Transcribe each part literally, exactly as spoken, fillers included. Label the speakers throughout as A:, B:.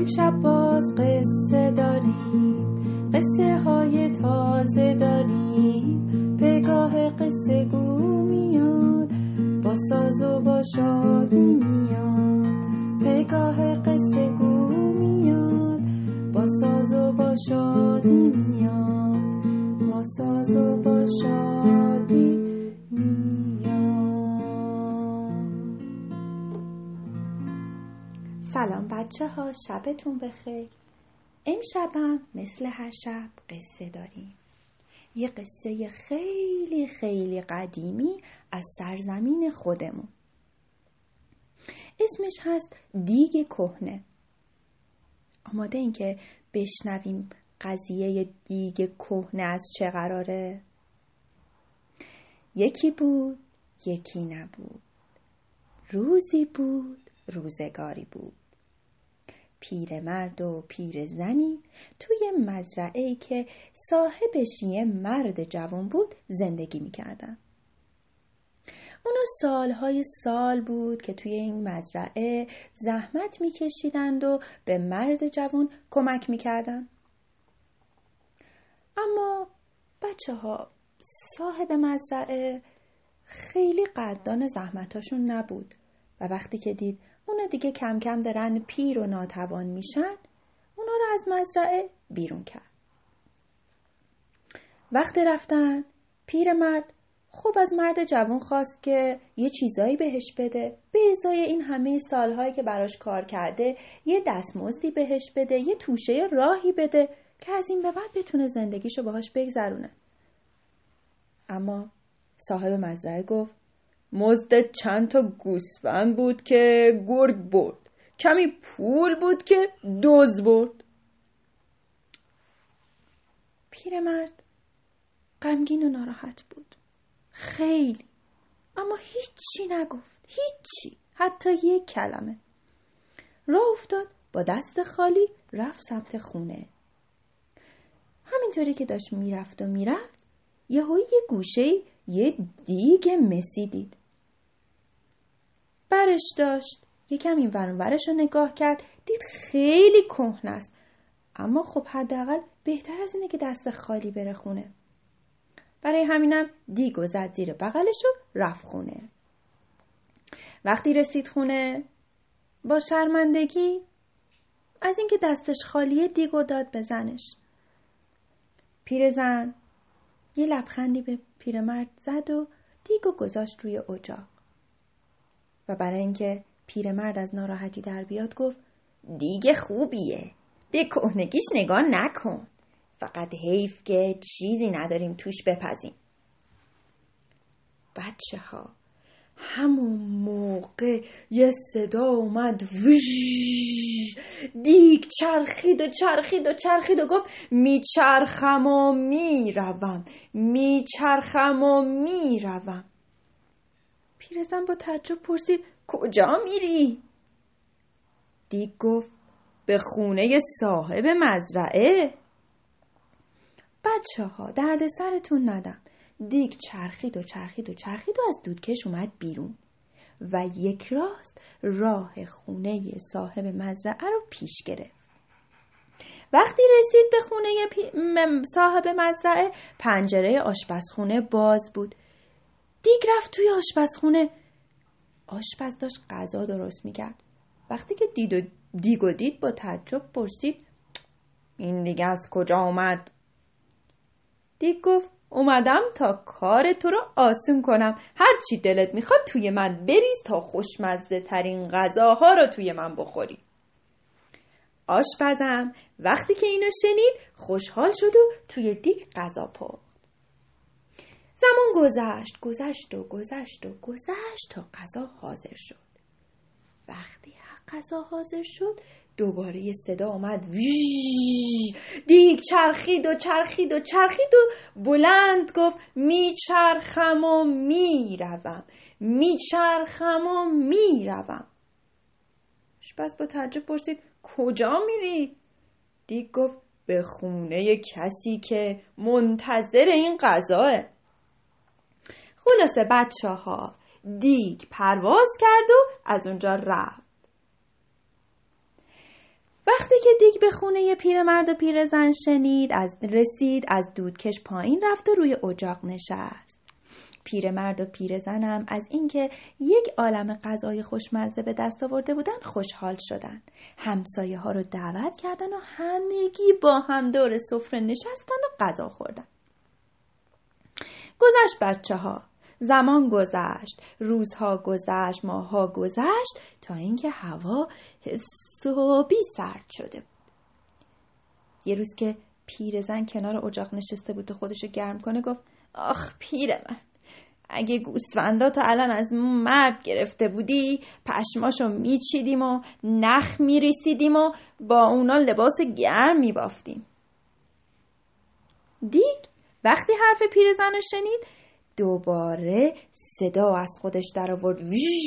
A: امشب باز قصه داریم، قصه های تازه داریم. پگاه قصه گو میاد، با ساز و با شادی میاد. پگاه قصه گو میاد، با ساز و با شادی میاد. با ساز و با شادی میاد. سلام بچه ها، شبتون بخیر. امشبم مثل هر شب قصه داریم. یه قصه خیلی خیلی قدیمی از سرزمین خودمون. اسمش هست دیگ کهنه. آماده این که بشنویم قضیه دیگ کهنه از چه قراره؟ یکی بود، یکی نبود. روزی بود، روزگاری بود. پیرمرد و پیرزنی توی مزرعه‌ای که صاحبش یه مرد جوان بود زندگی می‌کردن. اونا سالهای سال بود که توی این مزرعه زحمت می‌کشیدند و به مرد جوان کمک می‌کردن. اما بچه‌ها، صاحب مزرعه خیلی قدردان زحمتاشون نبود و وقتی که دید اونا دیگه کم کم دارن پیر و ناتوان میشن، اونا رو از مزرعه بیرون کرد. وقتی رفتن، پیرمرد خوب از مرد جوان خواست که یه چیزایی بهش بده، به ازای این همه سالهایی که براش کار کرده یه دستمزدی بهش بده، یه توشه راهی بده که از این به بعد بتونه زندگیشو باهاش بگذرونه. اما صاحب مزرعه گفت مزد چند تا گوسفند بود که گرگ برد، کمی پول بود که دزد برد. پیرمرد غمگین و ناراحت بود، خیلی، اما هیچی نگفت، هیچی، حتی یک کلمه. راه افتاد، با دست خالی رفت سمت خونه. همینطوری که داشت میرفت و میرفت، یهو یه گوشه یه دیگ مسی دید. برش داشت، یکم این ور اون ورش رو نگاه کرد، دید خیلی کهنه است، اما خب حداقل بهتر از اینه که دست خالی بره خونه. برای همینم دیگو زد زیر بغلش و رفت خونه. وقتی رسید خونه، با شرمندگی از اینکه دستش خالیه دیگو داد به زنش. پیرزن یه لبخندی به پیرمرد زد و دیگو گذاشت روی اجاق و برای اینکه پیرمرد از ناراحتی در بیاد گفت دیگه خوبیه، به کهنگیش نگاه نکن، فقط حیف که چیزی نداریم توش بپزیم. بچه ها، همون موقع یه صدا اومد، ویژ، دیگ چرخید و چرخید و چرخید و گفت میچرخم و میروم، میچرخم و میروم. پیرزن با تعجب پرسید کجا میری؟ دیگ گفت به خونه صاحب مزرعه. بچه ها، درد سرتون ندم. دیگ چرخید و چرخید و چرخید و از دودکش اومد بیرون و یک راست راه خونه صاحب مزرعه رو پیش گرفت. وقتی رسید به خونه پی... صاحب مزرعه، پنجره آشپزخونه باز بود. دیگ رفت توی آشپزخونه. آشپز داشت غذا درست میکرد. وقتی که دید و دیگو دید با تعجب پرسید این دیگه از کجا اومد؟ دیگ گفت اومدم تا کار تو رو آسون کنم، هر چی دلت میخواد توی من بریز تا خوشمزه ترین غذاها رو توی من بخوری. آشپزم وقتی که اینو شنید خوشحال شد و توی دیگ غذا پخت. زمان گذشت گذشت و گذشت و گذشت تا غذا حاضر شد. وقتی غذا حاضر شد دوباره یه صدا آمد، ویژ، دیگ چرخید و چرخید و چرخید و بلند گفت میچرخم و میروم، میچرخم و میروم. آشپز با تعجب پرسید کجا میری؟ دیگ گفت به خونه کسی که منتظر این غذاه. خلاصه بچه ها، دیگ پرواز کرد و از اونجا رفت. وقتی که دیگ به خونه پیرمرد و پیرزن شنید از رسید از دودکش پایین رفت و روی اجاق نشست. پیرمرد و پیرزنم از اینکه یک عالمه غذای خوشمزه به دست آورده بودن خوشحال شدن. همسایه ها رو دعوت کردن و همگی با هم دور سفره نشستن و غذا خوردن. گذشت بچه ها. زمان گذشت، روزها گذشت، ماهها گذشت تا اینکه هوا حسابی سرد شده بود. یه روز که پیرزن کنار اجاق نشسته بود و خودشو گرم کنه گفت آخ پیرمرد، اگه گوسفنداتو الان از مرد گرفته بودی پشماشو میچیدیم و نخ میریسیدیم و با اونا لباس گرم میبافتیم. دیگ وقتی حرف پیرزنو شنید دوباره صدا از خودش در آورد.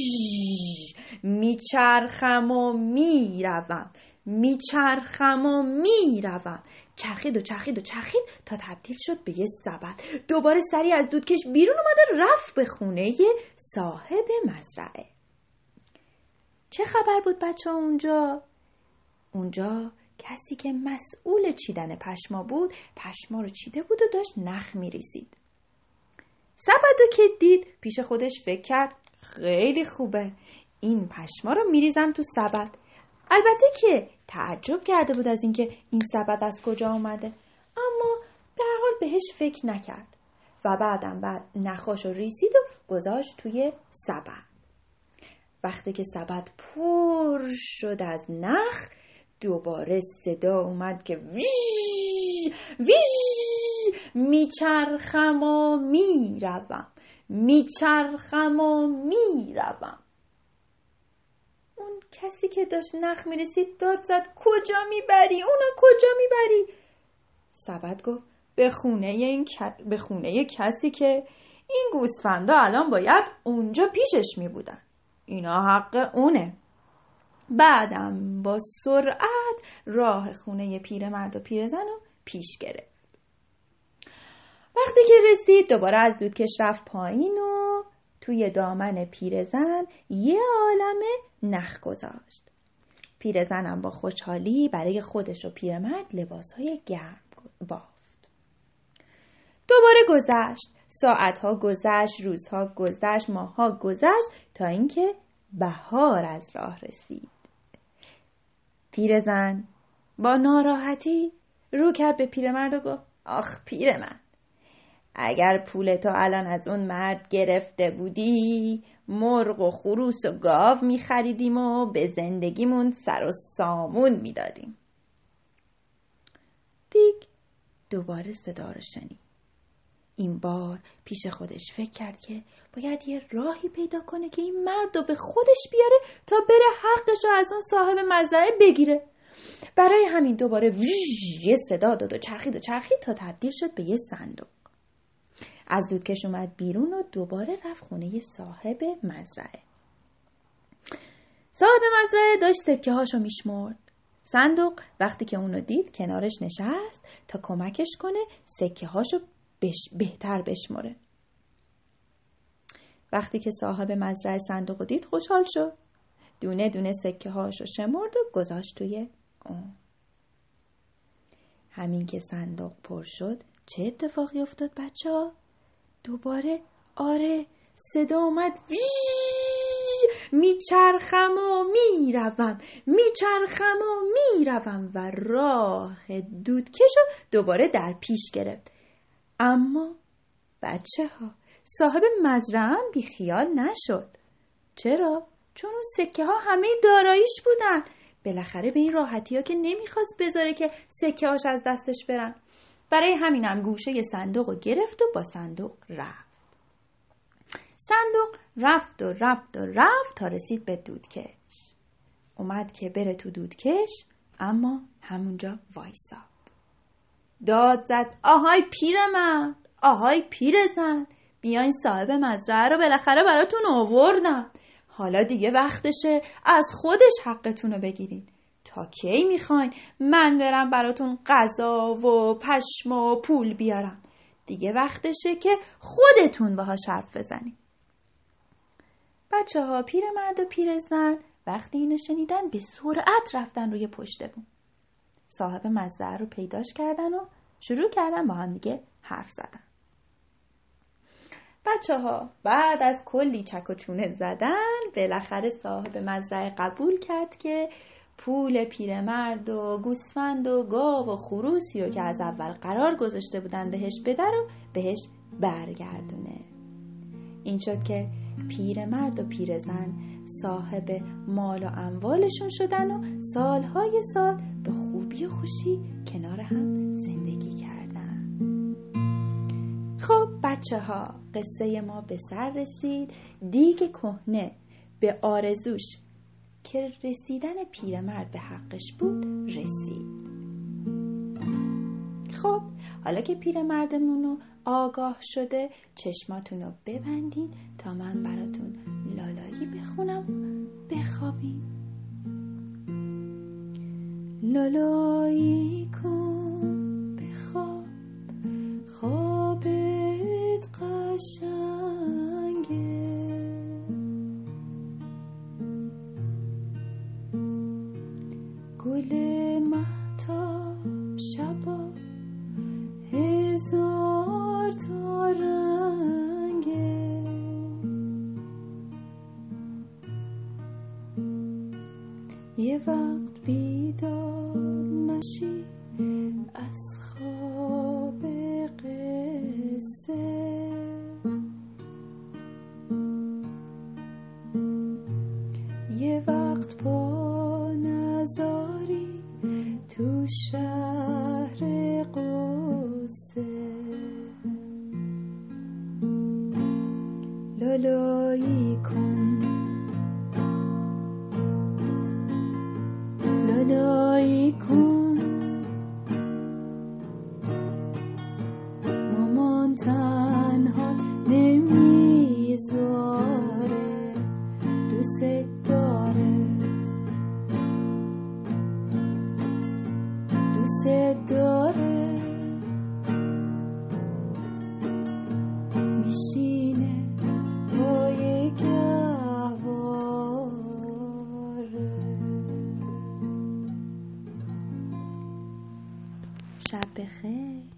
A: میچرخم و میروم، میچرخم و میروم. چرخید و چرخید و چرخید تا تبدیل شد به یه سبد. دوباره سریع از دودکش بیرون اومد و رفت به خونه صاحب مزرعه. چه خبر بود بچه اونجا؟ اونجا کسی که مسئول چیدن پشما بود پشما رو چیده بود و داشت نخ میریسید. سبدو که دید پیش خودش فکر کرد خیلی خوبه، این پشما رو میریزم تو سبد. البته که تعجب کرده بود از اینکه این سبد از کجا آمده، اما به هر حال بهش فکر نکرد و بعدم بعد نخاشو ریسید و گذاشت توی سبد. وقتی که سبد پر شد از نخ دوباره صدا اومد که ویژ ویژ، میچرخم و میروم، میچرخم و میروم. اون کسی که داشت نخ میرسید داد زد کجا میبری؟ اونو کجا میبری؟ سبد گفت به خونه این ک... به خونه کسی که این گوسفندا الان باید اونجا پیشش میبودن. اینا حق اونه. بعدم با سرعت راه خونه پیرمرد و پیرزن رو پیش گرفت. وقتی که رسید دوباره از دودکش رفت پایین و توی دامن پیرزن یه عالمه نخ گذاشت. پیرزنم با خوشحالی برای خودش و پیرمرد لباسهای گرم بافت. دوباره گذشت، ساعتها گذشت، روزها گذشت، ماهها گذشت تا اینکه بهار از راه رسید. پیرزن با ناراحتی رو کرد به پیرمرد و گفت آخ پیرمرد، اگر پولتو الان از اون مرد گرفته بودی مرغ و خروس و گاو می خریدیم و به زندگیمون سر و سامون می دادیم. دیگ دوباره صدا رو شنید. این بار پیش خودش فکر کرد که باید یه راهی پیدا کنه که این مرد رو به خودش بیاره تا بره حقش رو از اون صاحب مزرعه بگیره. برای همین دوباره ویژ یه صدا داد و چرخید و چرخید تا تبدیل شد به یه صندوق. از دودکش اومد بیرون و دوباره رفت خونه صاحب مزرعه. صاحب مزرعه داشت سکه هاشو میشمرد. صندوق وقتی که اونو دید کنارش نشست تا کمکش کنه سکه هاشو بش بهتر بشمره. وقتی که صاحب مزرعه صندوق دید خوشحال شد. دونه دونه سکه هاشو شمرد و گذاشت توی اون. همین که صندوق پر شد چه اتفاقی افتاد بچه ها؟ دوباره آره صدا اومد ویژ، میچرخم و میروم، میچرخم و میروم و راه دودکشو دوباره در پیش گرفت. اما بچه ها صاحب مزرعه هم بی خیال نشد. چرا؟ چون اون سکه ها همه داراییش بودن. بالاخره به این راحتی ها که نمیخواست بذاره که سکه هاش از دستش برن. برای همینم گوشه ی صندوق رو گرفت و با صندوق رفت. صندوق رفت و رفت و رفت تا رسید به دودکش. اومد که بره تو دودکش اما همونجا وایساد. داد زد آهای پیرمرد، آهای پیرزن، بیاین صاحب مزرعه رو بالاخره براتون آوردم. حالا دیگه وقتشه از خودش حقتون رو بگیرین. تا کی میخواین من برم براتون غذا و پشم و پول بیارم؟ دیگه وقتشه که خودتون باهاش حرف بزنین. بچه ها پیرمرد و پیرزن وقتی اینو شنیدن به سرعت رفتن روی پشت بوم. صاحب مزرعه رو پیداش کردن و شروع کردن با هم دیگه حرف زدن. بچه ها بعد از کلی چک و چونه زدن بالاخره صاحب مزرعه قبول کرد که پول پیرمرد و گوسفند و گاو و خروسی رو که از اول قرار گذاشته بودن بهش بده رو بهش برگردونه. این شد که پیرمرد و پیرزن صاحب مال و اموالشون شدن و سالهای سال به خوبی و خوشی کنار هم زندگی کردن. خب بچه ها قصه ما به سر رسید. دیگ کهنه به آرزوش که رسیدن پیرمرد به حقش بود رسید. خب حالا که پیرمردمون رو آگاه شده چشماتون رو ببندید تا من براتون لالایی بخونم و بخوابیم. لالایی کن بخواب، خوابت قشنگه، گل مهتاب شبا هزار تا رنگه، یه وقت بیدار نشی از خواب قصه، یه وقت با نزاری تو شهر قصه، لالایی کن لالایی کن، مامان تنها نمیذاره، دوست داره دوست داره، میشینه پای گهواره. شب بخیر.